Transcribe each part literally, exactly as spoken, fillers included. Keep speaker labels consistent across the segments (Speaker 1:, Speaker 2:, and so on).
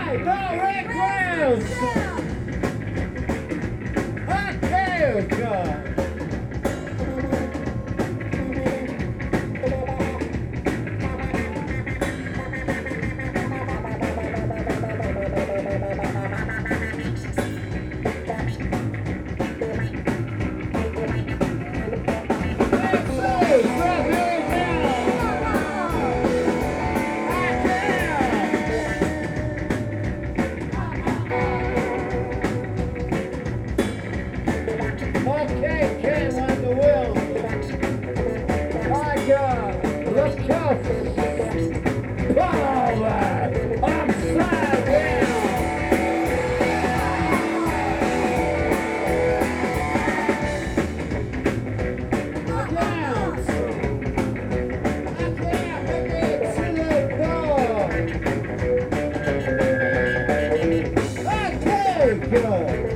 Speaker 1: Hey, go Red Grounds! Okay, God. Okay, Ken on the wheel. Tiger, look up. Forward, upside down. Down. Okay, make it to the door. Okay, good.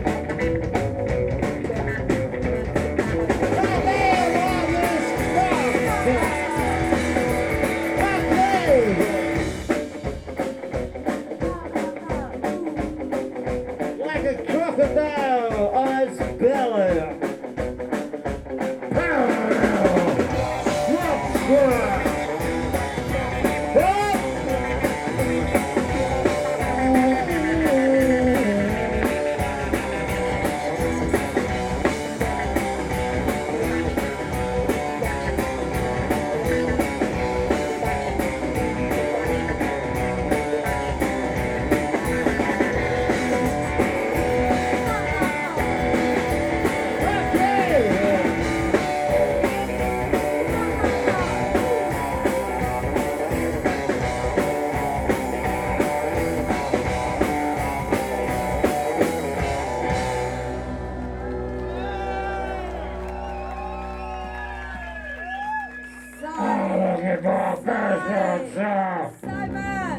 Speaker 1: Like a crocodile on its belly.
Speaker 2: Simon!